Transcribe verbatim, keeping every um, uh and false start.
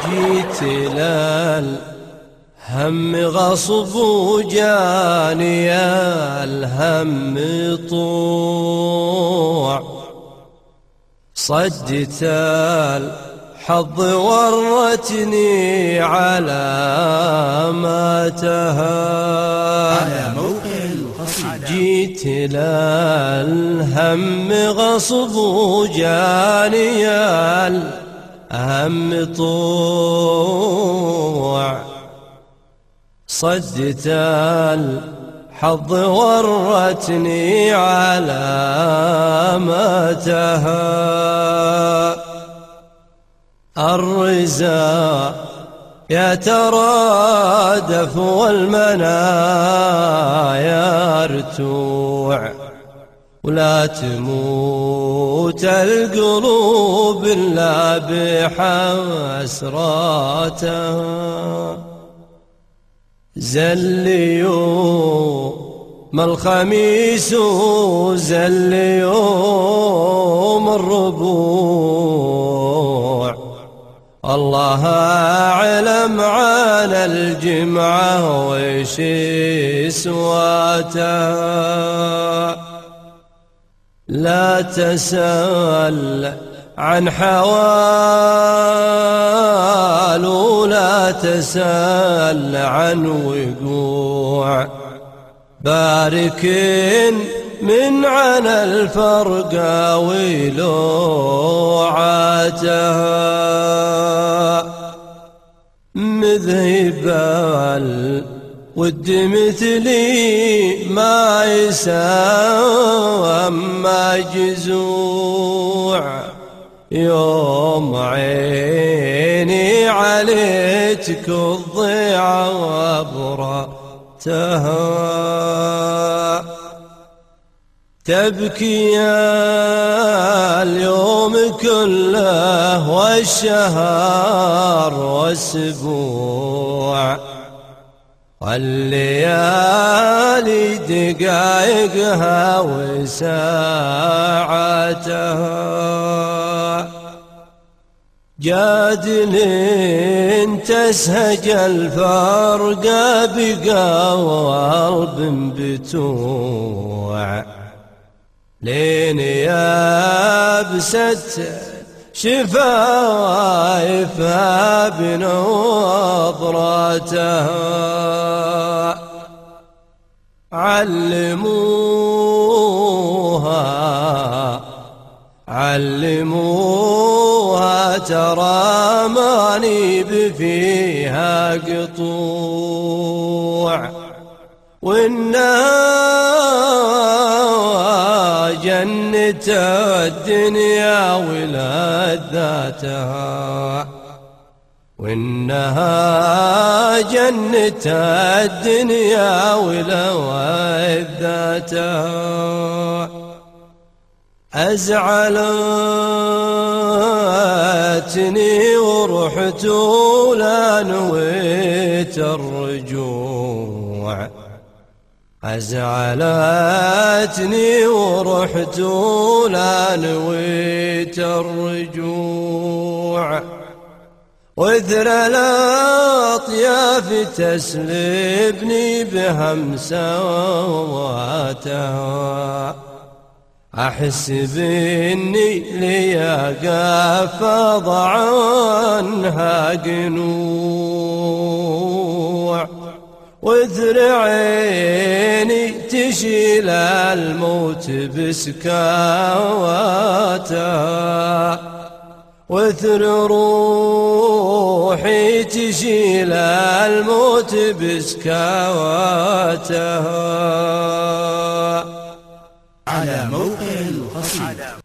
جيت للهم غصب وجاني الهم طوع، صدت الحظ ورتني على ما تها. جيت للهم غصب وجاني الهم طوع، صدت الحظ ورتني على ما تها. الرزا يترادف والمنايا يرتوع، ولا تموت القلوب إلا بحسراتها. زل يوم الخميس وزل يوم الربوع، الله أعلم عن الجمعة ويش سواتها. لا تسأل عن حوال ولا تسأل عن وقوع، بارك من عن الفرقة ولوعاتها. مذهب الود مثلي ما يسام جزوع، يوم عيني عليتك الضيعة وابرتها. تبكي اليوم كله والشهر والسبوع، والليالي دقايقها وساعاتها. جادل تسهج الفرق بقلب بتوع، لين يابست شفايفها بنظرتها. علموها علموها ترى ماني بفيها قطوع، وإنها جنة الدنيا ولذاتها، وإنها جنة الدنيا ولذاتها. أزعلتني ورحت ولا نويت الرجوع، أزعلتني ورحت ولا نويت الرجوع. وذر الأطياف تسلبني بهمساتها، أحس بإني ليا قفض عنها قنوع، وذر عيني تشيل الموت بسكواتها، وذر روحي تشيل الموت بسكواتها. على موقع القصيدة.